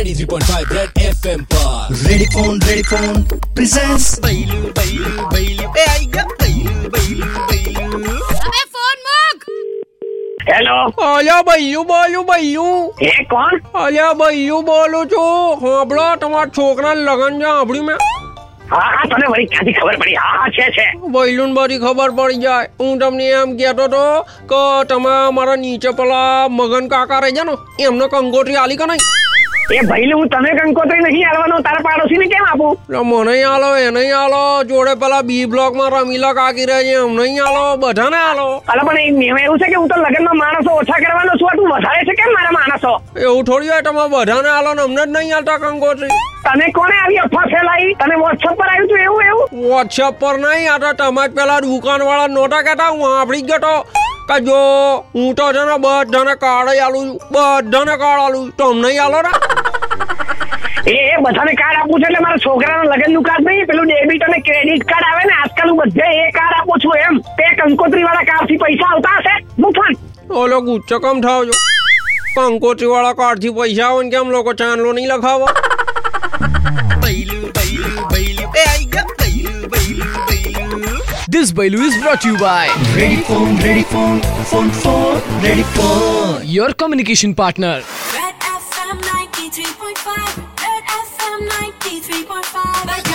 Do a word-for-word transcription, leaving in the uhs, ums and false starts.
ninety-three point five Red F M पर Ready phone, ready phone presents बैलू बैलू बैलू ए आई गया बैलू बैलू बैलू अबे फोन मुक। હેલો અલ્યા ભૈયું બોલું ભૈયું એ કોણ અલ્યા ભૈયું બોલું છું. સાંભળો, તમારા છોકરાને લગન છે સાંભળ્યું મેં. હા હા તને વળી ક્યાંથી ખબર પડી? હા હા છે છે ભૈલું બધી ખબર પડી જાય. હું તમને એમ કહેતો હતો કે તમે મારા નીચે પેલા મગન કાકા રહી જાય ને એમને કંકોત્રી આલી કે નહીં? એ ભાઈ હું તને કંકોત્રી નહીં આલવાનો, તારા પાડોશીને કેમ આપું? એટલે મને આલો, એને આલો, જોડે પેલા બી બ્લોક માં રમીલા કાકી રહે છે એમને આલો, બધાને આલો. અલા પણ એમાં એવું છે કે હું તો લગ્નમાં માણસો ઓછા કરવાનો છું, તું વધારે છે કેમ મારા માણસો? એવું થોડી હોય, તમે બધાને આલો ને અમને જ નહીં આલતા કંકોત્રી? તને કોણે આવી અફવા ફેલાવી? તને વોટ્સઅપ પર આવ્યું તું એવું? એવું વોટ્સઅપ પર નહીં, આ તો તમે જ પેલા દુકાન વાળા નોટા કહેતા, હું સાંભળી જ ગયો કે જો હું તો છે ને બધાને કાર્ડ આલું છું, બધાને કાર્ડ આલું છું, તમને આલો ને? એ એ બધાને કાર્ડ આપું છું એટલે મારા છોકરાના લગ્ન નું કાર્ડ નહીં, પેલું ડેબિટ અને ક્રેડિટ કાર્ડ આવે ને આજકાલ હું બધે એ કાર્ડ આપું છું. એમ તે કંકોત્રી વાળા કાર્ડ થી પૈસા આવતા હશે? મુફત. ઓલો ગુચ્છો કમ થાવ છો? કંકોત્રી વાળા કાર્ડ થી પૈસા આવે ને કેમ લોકો ચાંદલો નહીં લખાવો? बैलू बैलू बैलू ए आई गया बैलू बैलू बैलू This Bailu is brought to you by ready phone, ready phone, phone phone, ready phone. your communication partner. Red F M ninety-three point five. Red F M ninety-three point five.